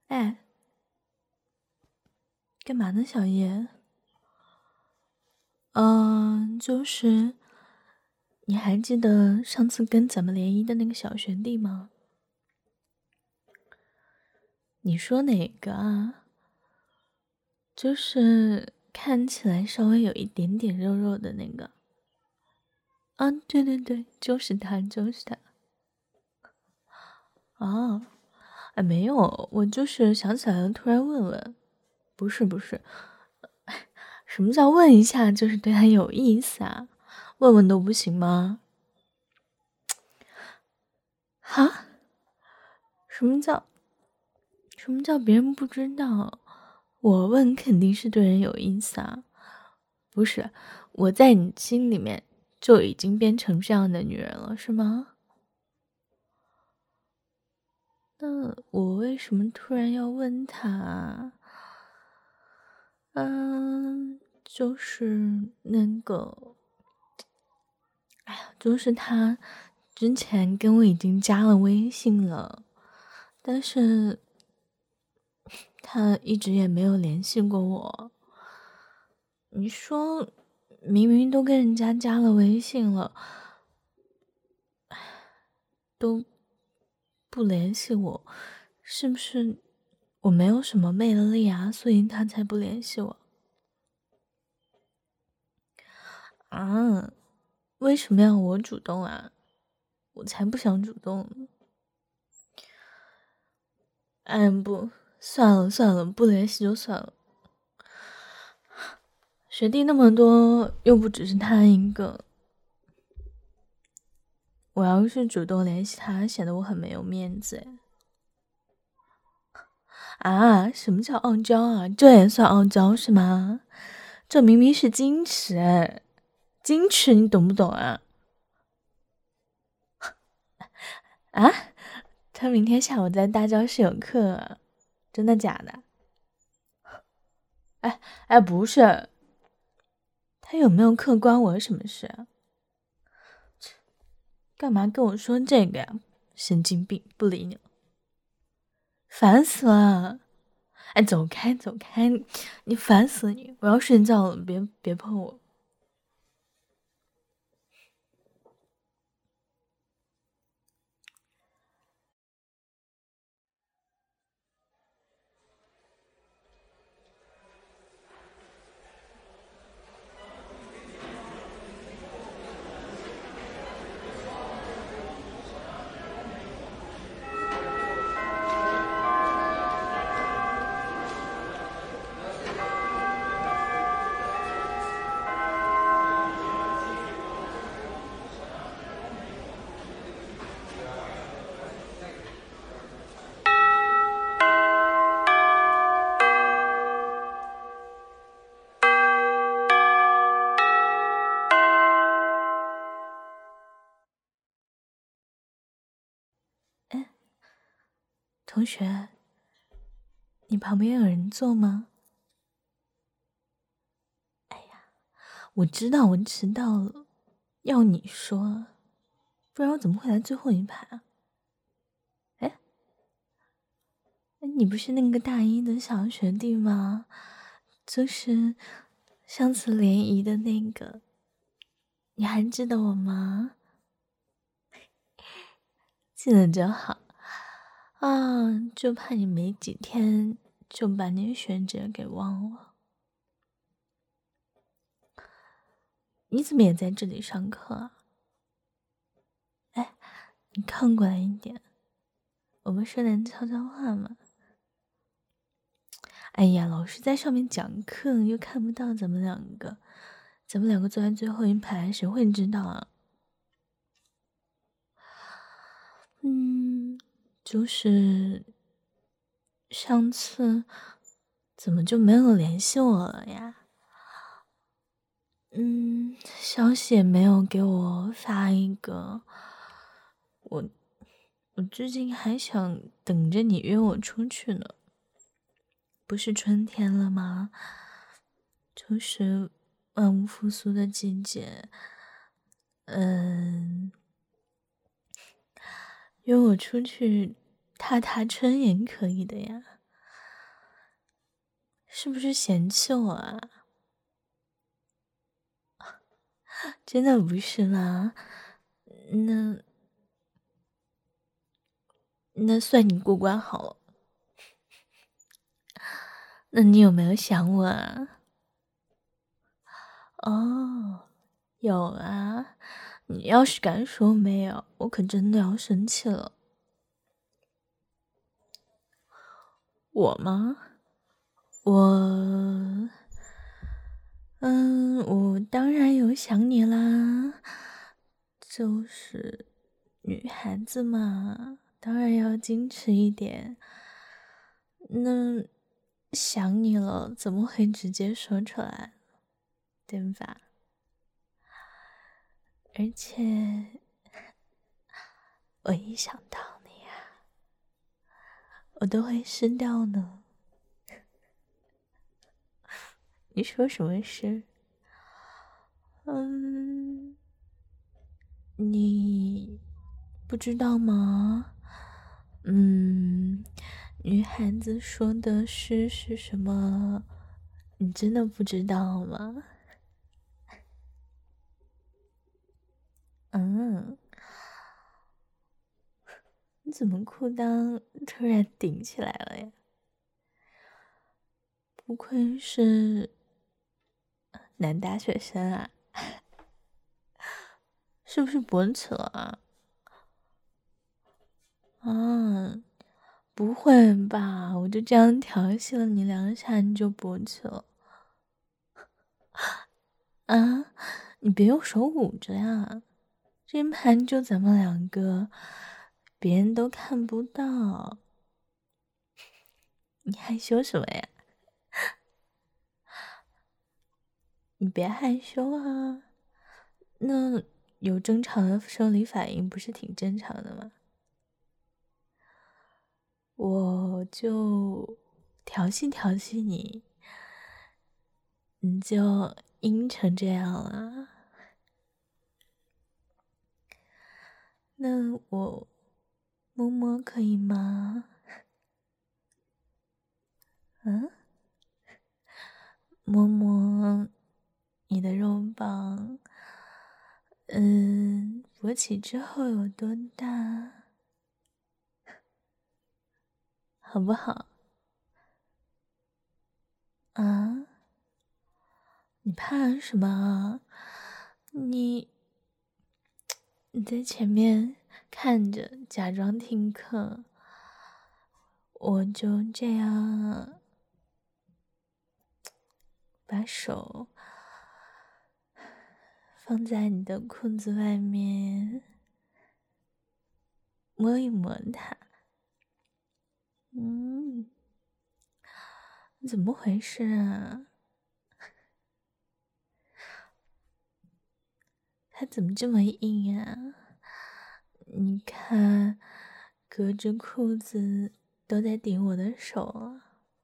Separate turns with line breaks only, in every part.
哎，干嘛呢，小叶？就是你还记得上次跟咱们联谊的那个小学弟吗？你说哪个啊？就是看起来稍微有一点点肉肉的那个。啊，对对对，就是他，就是他。啊，哎，没有，我就是想起来了，突然问问。不是不是，什么叫问一下就是对他有意思啊？问问都不行吗？哈？什么叫别人不知道？我问肯定是对人有意思啊。不是，我在你心里面就已经变成这样的女人了，是吗？那我为什么突然要问他？就是那个，哎呀，就是他之前跟我已经加了微信了，但是他一直也没有联系过我。你说，明明都跟人家加了微信了，都不联系我，是不是我没有什么魅力啊？所以他才不联系我啊？为什么要我主动啊？我才不想主动呢。不，算了算了，不联系就算了。学弟那么多，又不只是他一个。我要是主动联系他，显得我很没有面子啊！什么叫傲娇啊？这也算傲娇是吗？这明明是矜持，矜持你懂不懂啊？啊？他明天下午在大教室有课啊，真的假的？哎，不是，他有没有课关我什么事啊？干嘛跟我说这个呀？神经病，不理你了，烦死了！哎，走开走开，你烦死你！我要睡觉了，别碰我。哎，同学，你旁边有人坐吗？我知道我迟到了，要你说，不然我怎么会来最后一排啊？哎，你不是那个大一的小学弟吗？就是上次联谊的那个，你还记得我吗？记得就好啊，就怕你没几天就把那学姐给忘了。你怎么也在这里上课啊？哎，你靠过来一点，我们说点悄悄话嘛。哎呀，老师在上面讲课，又看不到咱们两个，咱们两个坐在最后一排，谁会知道啊？就是上次怎么就没有联系我了呀？消息也没有给我发一个。我最近还想等着你约我出去呢。不是春天了吗？就是万物复苏的季节。约我出去踏踏春也可以的呀。 是不是嫌弃我啊？真的不是啦，那算你过关好了。那你有没有想我啊？哦，有啊。你要是敢说没有，我可真的要生气了。我吗？我当然有想你啦，就是女孩子嘛，当然要矜持一点。那想你了，怎么会直接说出来，对吧？而且我一想到你呀，我都会失掉呢。你说什么事？你不知道吗？女孩子说的诗是什么？你真的不知道吗？你怎么裤裆突然顶起来了呀？不愧是男大学生啊，是不是勃起了啊？不会吧，我就这样调戏了你2下你就勃起了啊？你别用手捂着呀，这盘就咱们2个，别人都看不到，你害羞什么呀？你别害羞啊，那有正常的生理反应不是挺正常的吗？我就调戏调戏你，你就阴成这样了。那我摸摸可以吗？摸摸你的肉棒，勃起之后有多大，好不好？啊？你怕什么啊？你在前面看着，假装听课，我就这样把手放在你的裤子外面，摸一摸它。怎么回事啊？它怎么这么硬啊？你看，隔着裤子都在顶我的手了。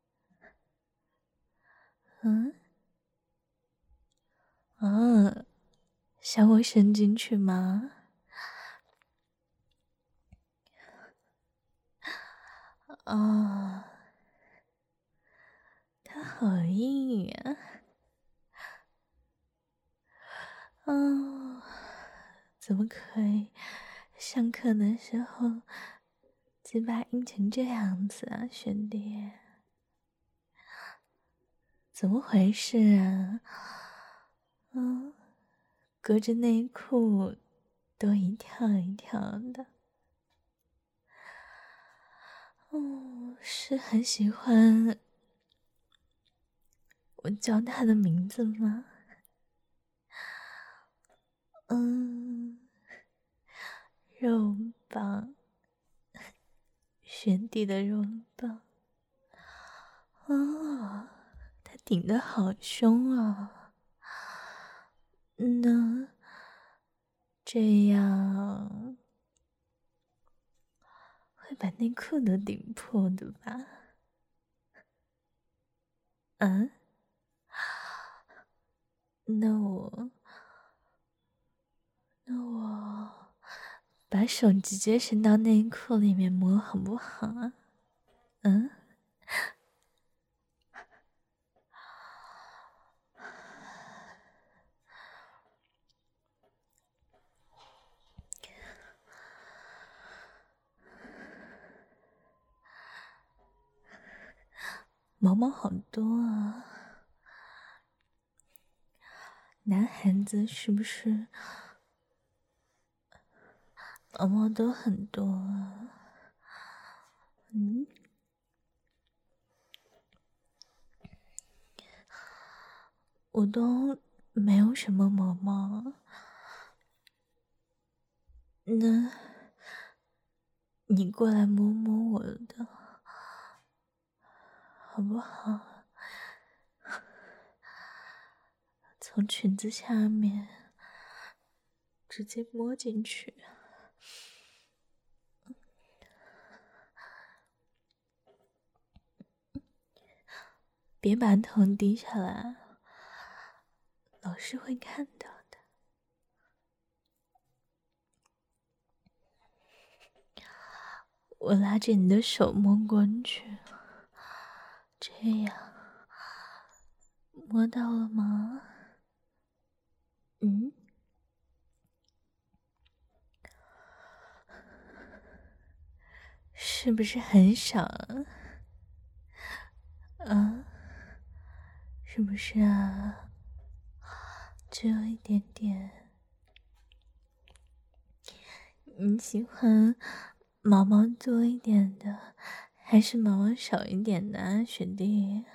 想我伸进去吗？它好硬呀！怎么可以？上课的时候嘴巴硬成这样子啊，兄弟！怎么回事啊？隔着内裤都一跳一跳的。是很喜欢我叫他的名字吗？肉棒，玄帝的肉棒。他顶得好凶啊！那这样会把内裤都顶破的吧？那我把手直接伸到内裤里面摸好不好啊？ 毛毛好多啊！男孩子是不是毛毛都很多啊？我都没有什么毛毛，那你过来摸摸我的，好不好？从裙子下面直接摸进去，别把头低下来，老师会看到的。我拉着你的手摸过去，这样摸到了吗？是不是很爽啊？是不是啊？只有一点点。你喜欢毛毛多一点的，还是毛毛少一点的啊，学弟？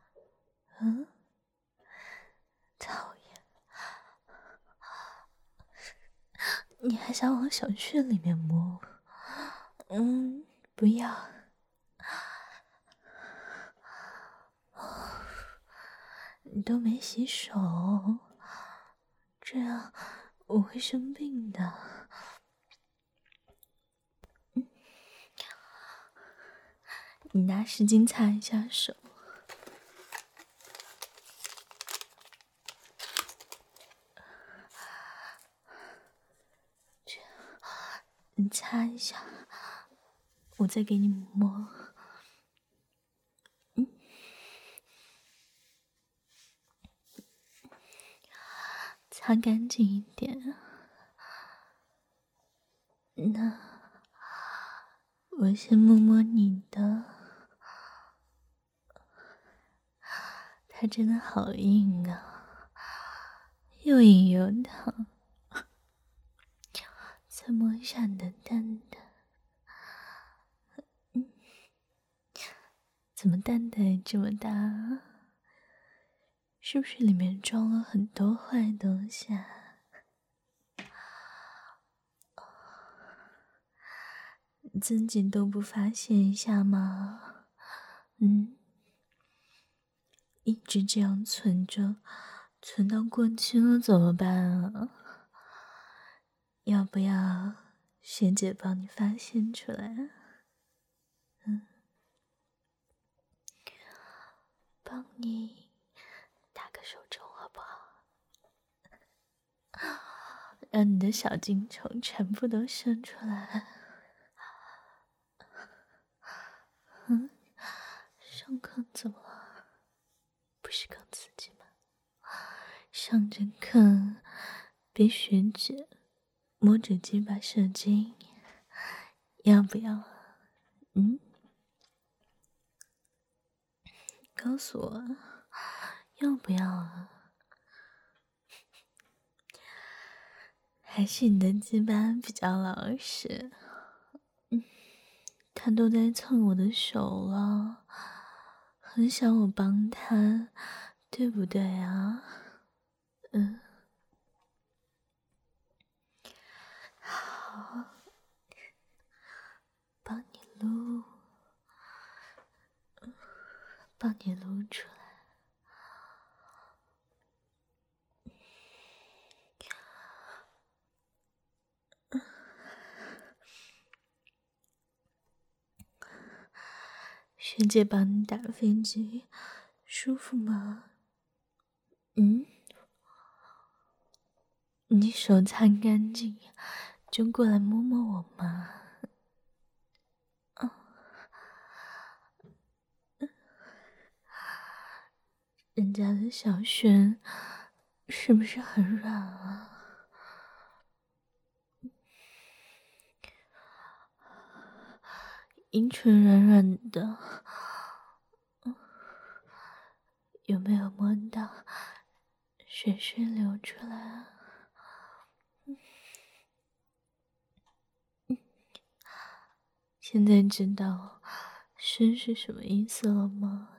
讨厌！你还想往小穴里面摸？不要。你都没洗手，这样我会生病的。你拿湿巾擦一下手。这样，你擦一下，我再给你摸。擦干净一点。那我先摸摸你的，它真的好硬啊，又硬又烫。再摸一下你的蛋蛋，怎么蛋蛋这么大啊？是不是里面装了很多坏东西啊？你自己都不发现一下吗？一直这样存着，存到过期了怎么办啊？要不要学姐帮你发现出来？帮你打个手咒好不好？让你的小金虫全部都生出来。上课怎么了？不是更刺激吗？上着课被学姐摸着几把射精，要不要？告诉我，要不要啊？还是你的鸡巴比较老实？他都在蹭我的手了，很想我帮他，对不对啊？好，帮你撸，帮你撸出来。学姐帮你打飞机，舒服吗？你手擦干净，就过来摸摸我嘛。人家的小轩是不是很软啊？阴唇软软的， 有没有摸到水水流出来啊？现在知道生是什么意思了吗？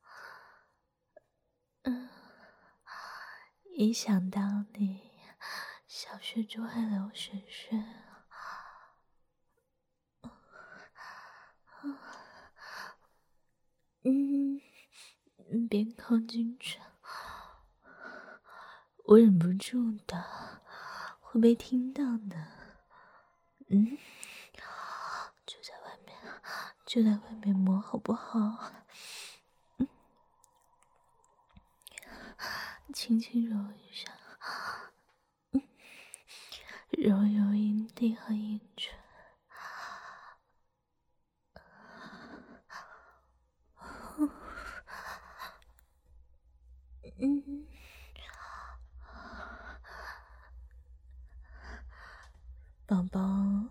一想到你，小穴就会流水水。别靠近着，我忍不住的，会被听到的。就在外面摸好不好？轻轻揉一下，揉揉阴蒂和阴唇。宝宝，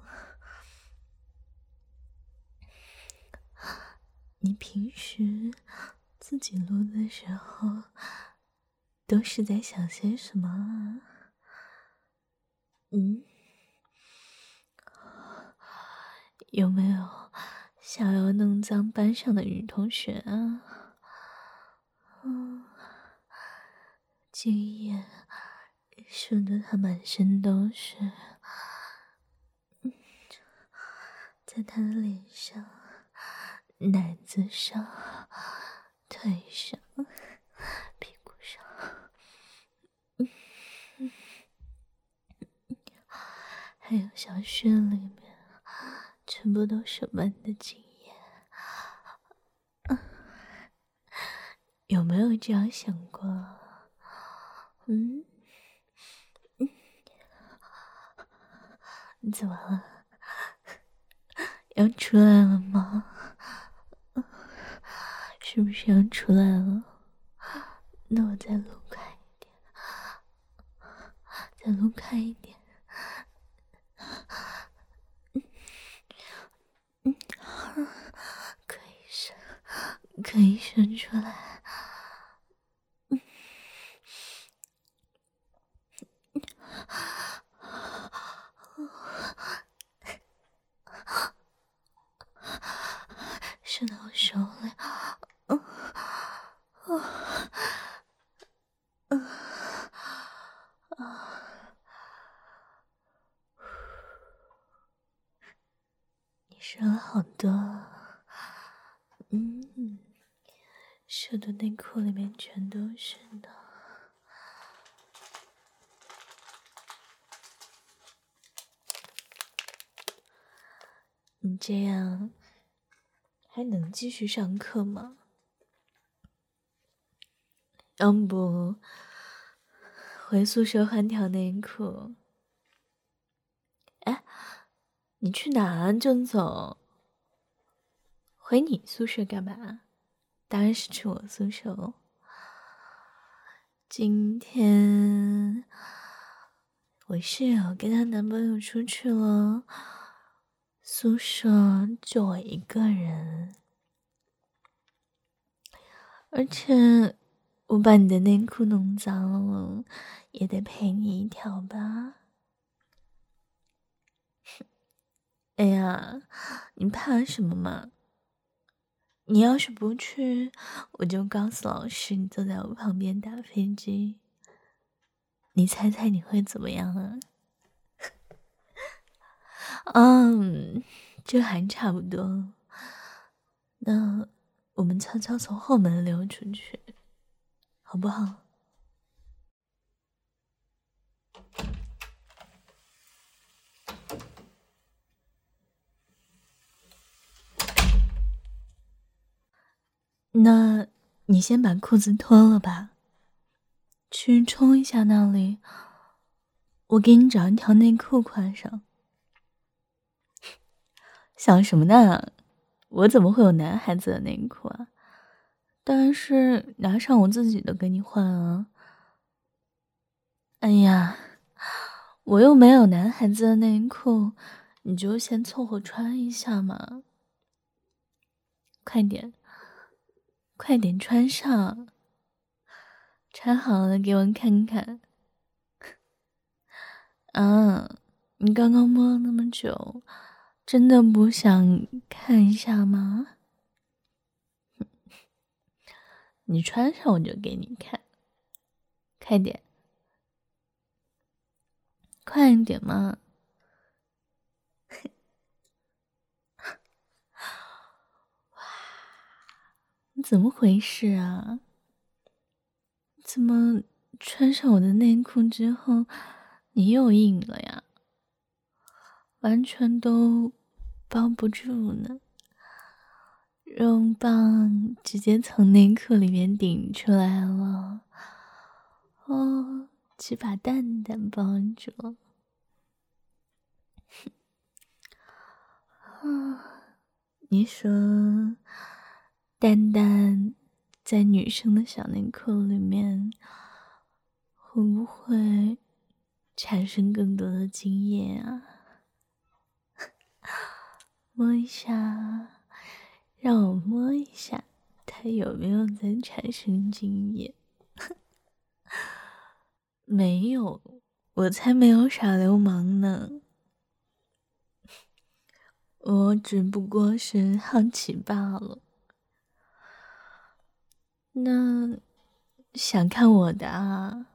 你平时自己录的时候都是在想些什么啊？有没有想要弄脏班上的女同学啊？精液射得他满身都是，在他的脸上、奶子上、腿上、屁股上，还有小穴里面，全部都是满的精液。有没有这样想过？怎么了？要出来了吗？是不是要出来了？那我再撸开一点，再撸开一点。可以伸出来。伸到我手里。你射了好多。射的内裤里面全都是的。你这样还能继续上课吗？要不回宿舍换条内裤？哎，你去哪啊？就走？回你宿舍干嘛？当然是去我宿舍喽。今天我室友跟她男朋友出去了，宿舍就我一个人，而且我把你的内裤弄脏了，也得赔你一条吧。哎呀，你怕什么嘛？你要是不去，我就告诉老师你坐在我旁边打飞机。你猜猜你会怎么样啊？这还差不多。那我们悄悄从后门溜出去，好不好？那你先把裤子脱了吧，去冲一下那里，我给你找一条内裤换上。想什么呢？我怎么会有男孩子的内裤啊？当然是拿上我自己的给你换啊。哎呀，我又没有男孩子的内裤，你就先凑合穿一下嘛。快点，快点穿上！ 穿好了给我看看。啊，你刚刚摸了那么久，真的不想看一下吗？你穿上我就给你看，快点，快一点嘛！哇，怎么回事啊？怎么穿上我的内裤之后，你又硬了呀？完全都包不住呢，肉棒直接从内裤里面顶出来了。哦，只把蛋蛋包住。啊，你说蛋蛋在女生的小内裤里面会不会产生更多的经验啊？摸一下，让我摸一下，它有没有在产生经验？没有，我才没有耍流氓呢。我只不过是好奇罢了。那想看我的啊？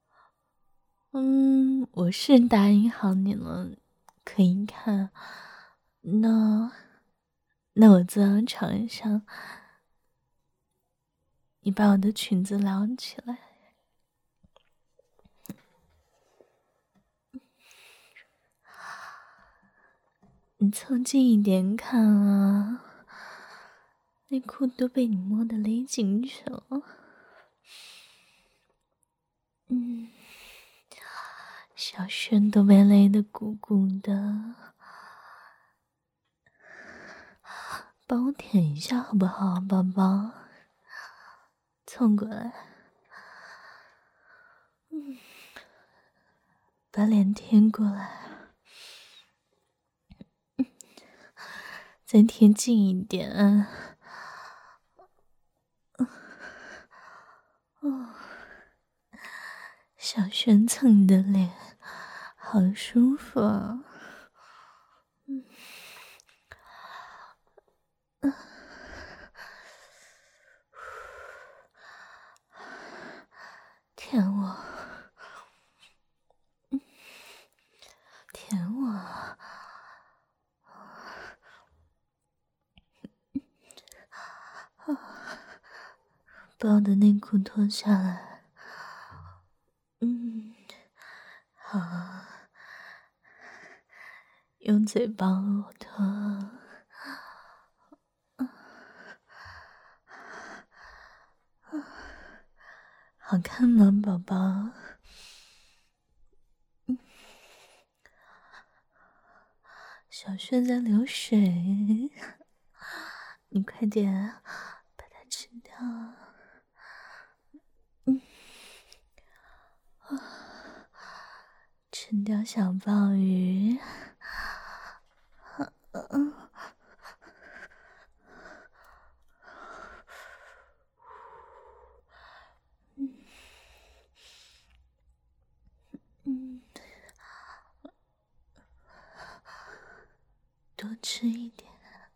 我是答应好你了，可以看。那我坐到床上，你把我的裙子撩起来。你凑近一点看啊，内裤都被你摸得勒进去了。小轩都被勒得鼓鼓的，帮我舔一下好不好，宝宝？凑过来，把脸贴过来，再贴近一点。小轩蹭你的脸，好舒服啊！舔我，舔我，把我的内裤脱下来。好，用嘴帮我脱。好看吗，宝宝？小轩在流水，你快点把它吃掉。吃掉小鲍鱼。多吃一点，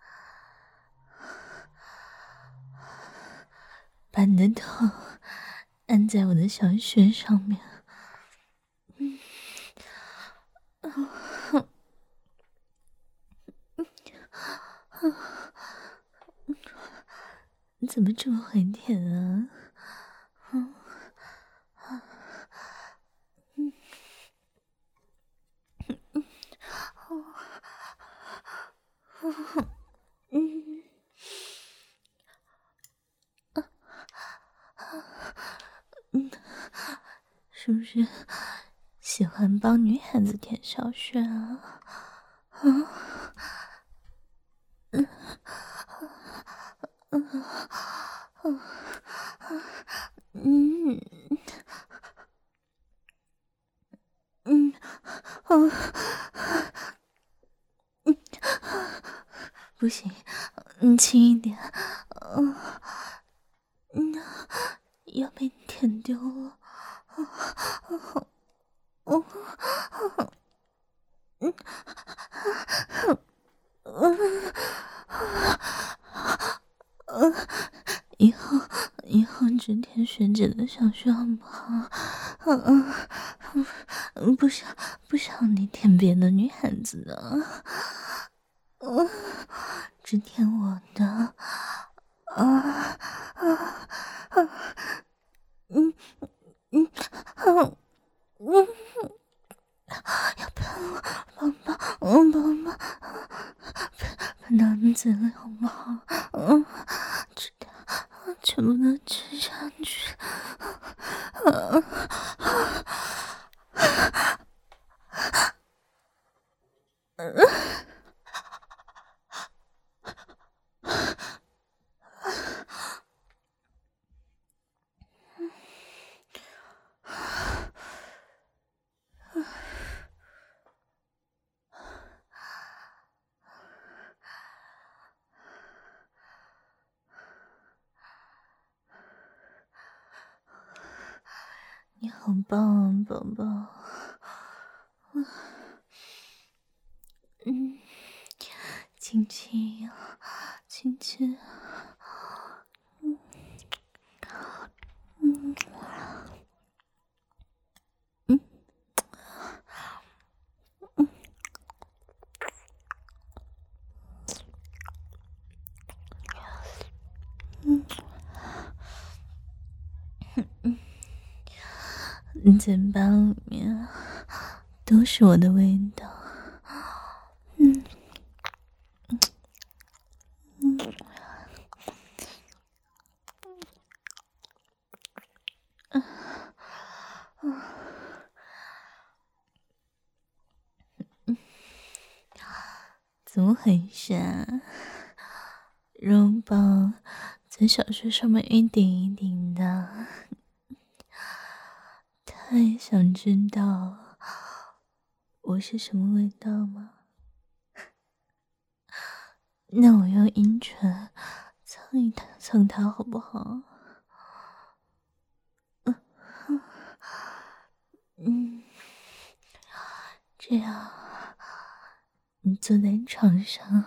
把你的头按在我的小穴上面。你怎么这么会舔啊？是不是喜欢帮女孩子舔小穴啊？不行，轻一点。要被你舔舔丢了。以后只舔学姐的小穴好不好？不想你舔别的女孩子的，只舔我的。要喷了，宝宝，喷到你嘴里好不好？吃掉，全部都吃下去。你好棒啊，宝宝。亲亲，亲亲。你嘴巴里面都是我的味道。怎么回事啊？肉棒在小穴上面一顶一顶的，太想知道我是什么味道吗？那我用阴唇蹭它好不好？这样你坐在床上，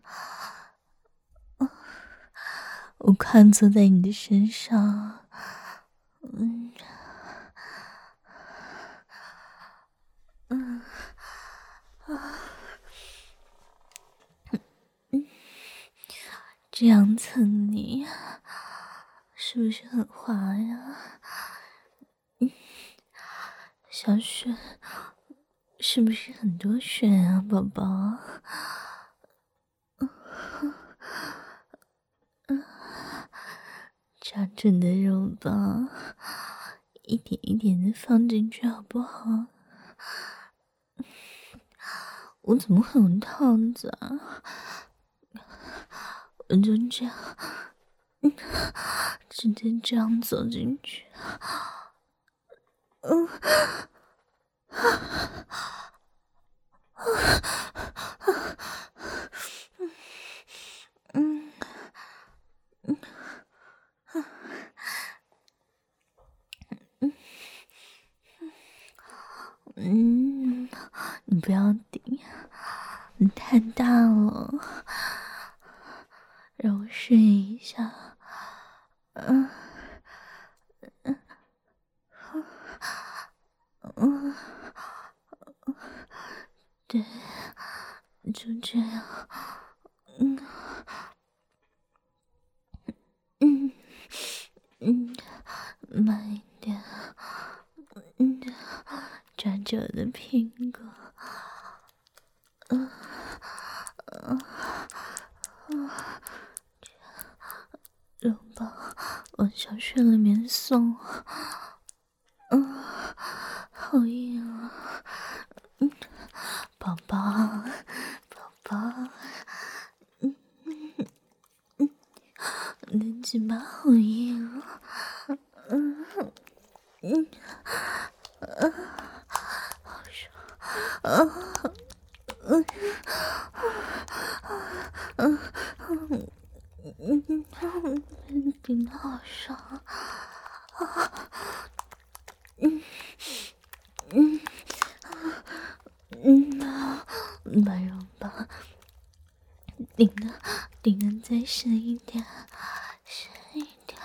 我跨坐在你的身上，这样蹭你，是不是很滑呀？小雪，是不是很多血啊，宝宝？抓住你的肉棒，一点一点的放进去好不好？我怎么会有套子啊？我就这样，直接这样走进去。你不要顶，你太大了，让我试一下。对，就这样。慢一点。抓着我的苹果。肉棒往小穴里面送。好硬啊！宝宝，你的嘴巴好硬啊！好爽！顶得好爽！ 把肉棒顶得再深一点，深一点。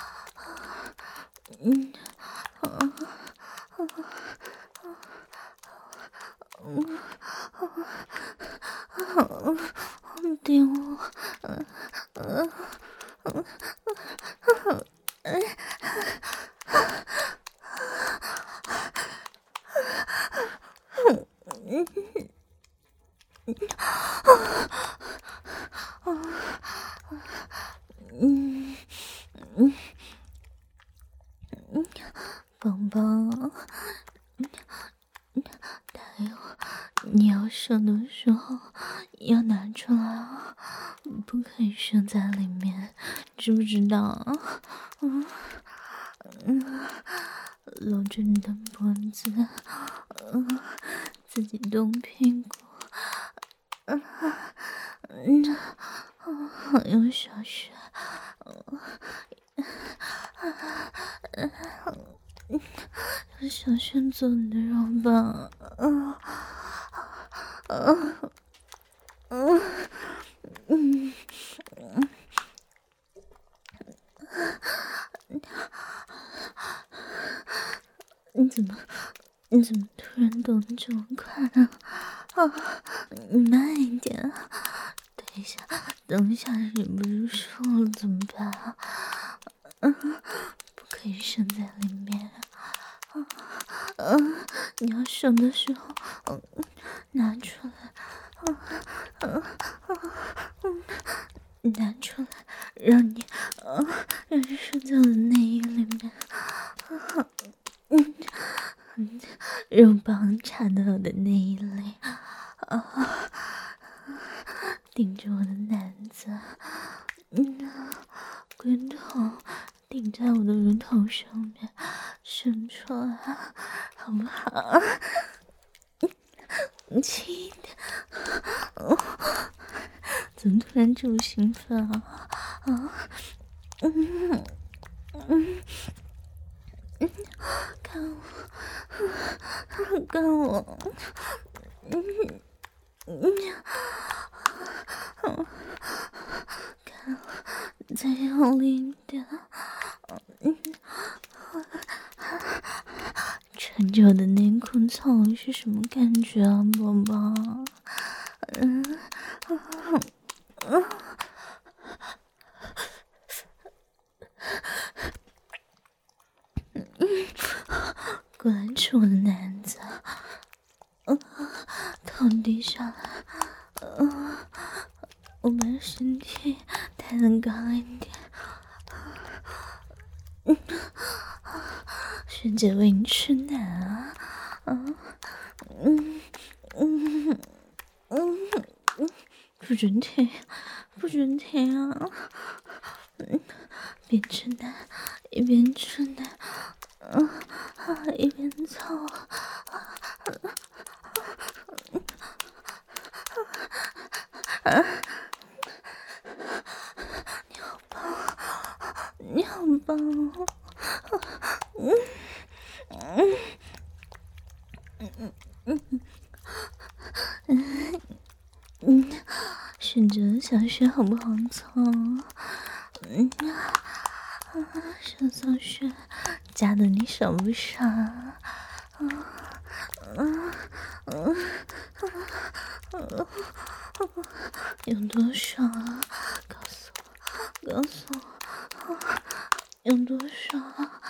顶我。宝宝，你要射的时候要拿出来啊，不可以射在里面，知不知道？搂着你的脖子，自己动屁股，用小穴，用小穴做你的肉棒，你怎么突然动得这么快啊？你慢一点，等一下忍不住射了怎么办啊？不可以射在里面。你要射的时候，拿出来，拿出来，让你射在我的内衣里面。肉棒插到我的内衣里，顶着我的奶子，龟头顶在我的乳头上面，伸出来，好不好？轻一点，怎么突然这么兴奋啊？看我，看我，再用力一点，穿着我的内裤操是什么感觉啊，宝宝？过来吃我的奶子，头低下来，我把身体抬得高一点，学姐为你吃奶啊，不准停，不准停啊！边吃奶一边吃奶，一边操，你好棒，你好棒，选择小穴好不好操？小小穴夹得你爽不爽？有多爽啊？告诉我，告诉我，有多爽啊？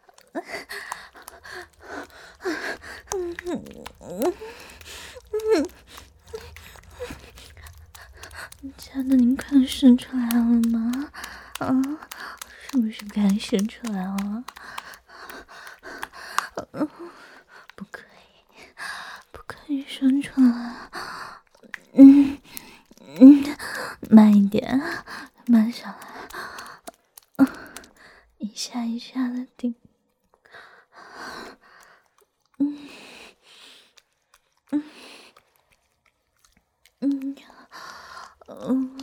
夹得你快射出来了吗？是不是该射出来了？不可以，不可以射出来。慢一点，慢下来，一下一下的顶。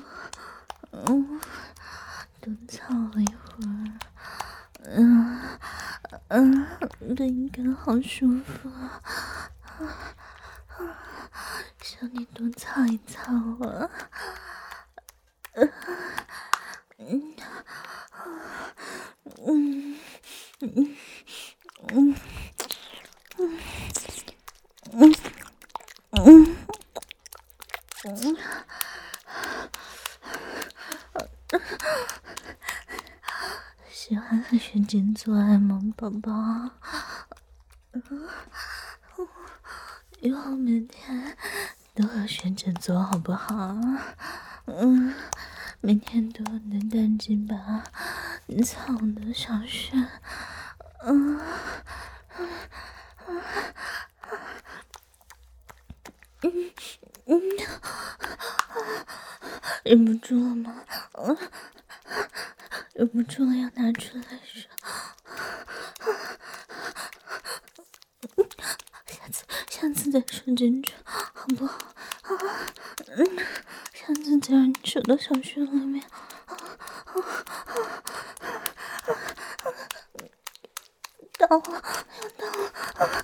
都操了一会儿， 灵感好舒服啊，想你多操一操啊。喜欢和学姐做爱吗，宝宝？以后每天都和学姐做好不好？每天都能单鸡巴操我的小穴。忍不住了吗？忍不住了，要拿出来说。下次再说进去，好不好？下次再让你扯到小穴里面。到了，要到了。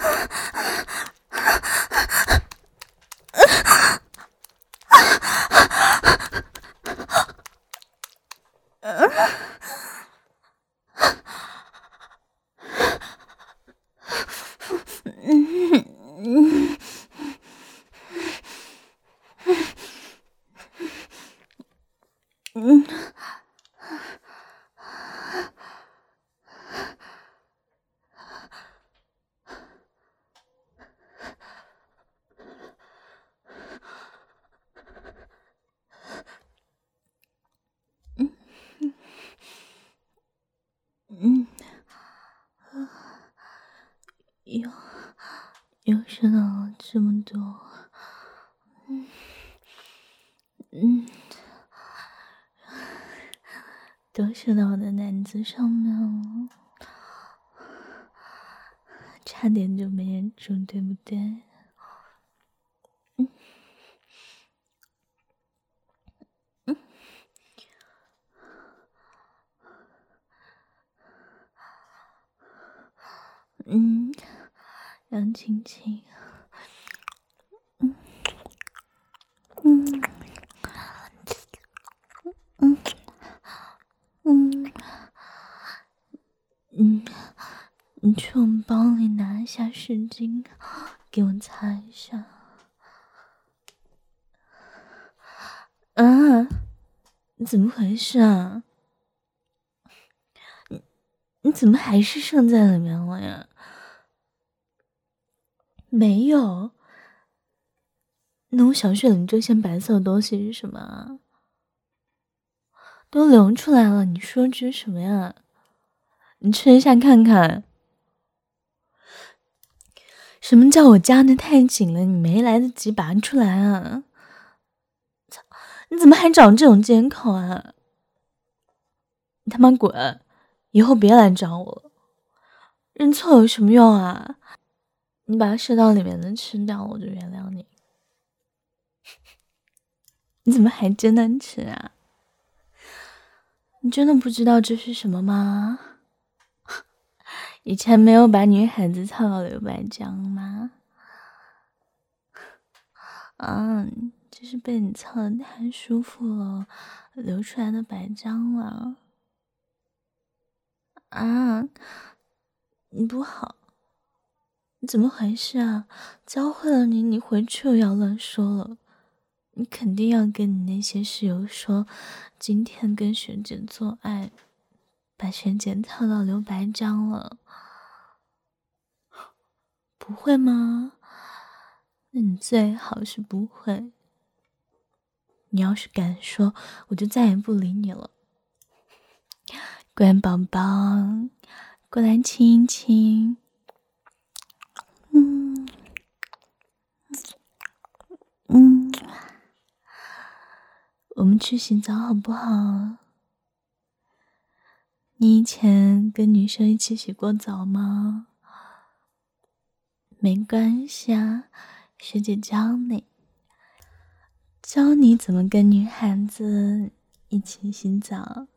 又说到了这么多，都射到我的奶子上面了，差点就没忍住，对不对？杨青青，你去我包里拿一下湿巾，给我擦一下。你怎么回事啊？你怎么还是剩在里面了呀？没有。那我小穴里这些白色的东西是什么啊？都流出来了，你说这是什么呀？你吹一下看看。什么叫我夹得太紧了？你没来得及拔出来啊！操！你怎么还找这种借口啊？你他妈滚！以后别来找我了。认错有什么用啊？你把射道里面的吃掉，我就原谅你。你怎么还真的吃啊？你真的不知道这是什么吗？以前没有把女孩子操到流白浆吗？这是被你操的太舒服了，流出来的白浆了。你不好，你怎么回事啊？教会了你，你回去又要乱说了。你肯定要跟你那些室友说，今天跟学姐做爱，把学姐操到流白浆了。不会吗？那你最好是不会。你要是敢说，我就再也不理你了。乖宝宝，过来亲一亲。我们去洗澡好不好？你以前跟女生一起洗过澡吗？没关系啊，学姐教你怎么跟女孩子一起洗澡。